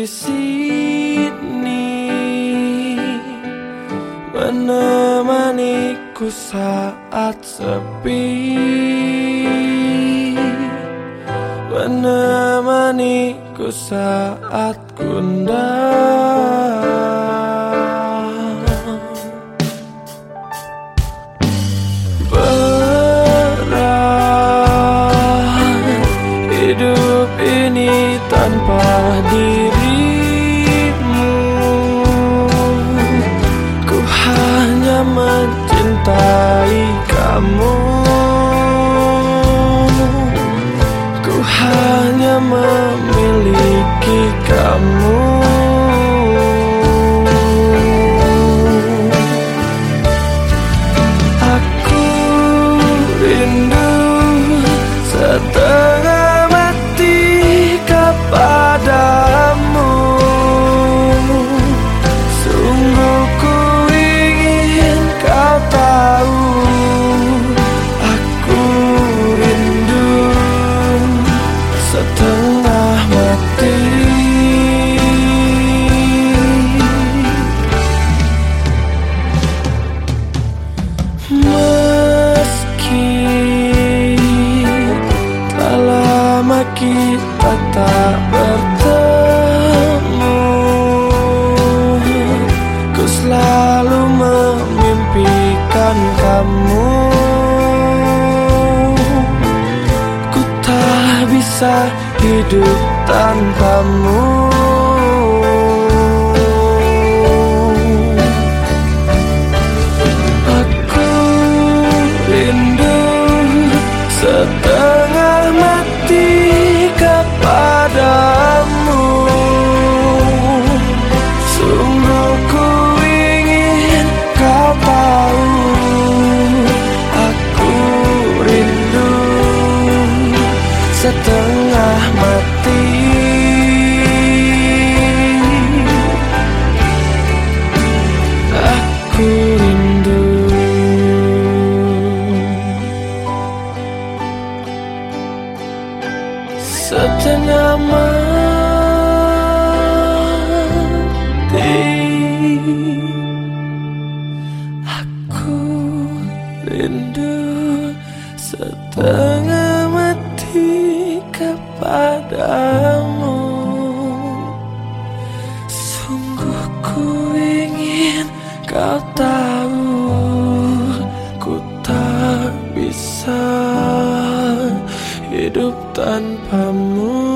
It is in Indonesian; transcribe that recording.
sini menemaniku saat sepi, menemaniku saat gundah. Berat hidup ini tanpa dirimu, ku hanya mencintai kamu, ku hanya memiliki kamu. Aku rindu setengah mati kepadamu, sungguh ku ingin kau tahu. Aku rindu setengah mati. Meski telah lama kita tak bertemu, ku selalu memimpikan kamu. Ku tak bisa hidup tanpamu. Aku rindu setengah mati kepadamu, sungguh ku ingin kau tahu. Aku rindu setengah mati. Aku rindu setengah mati. Aku rindu setengah mati kepadamu, sungguh ku ingin kau tahu. Ku tak bisa hidup tanpamu.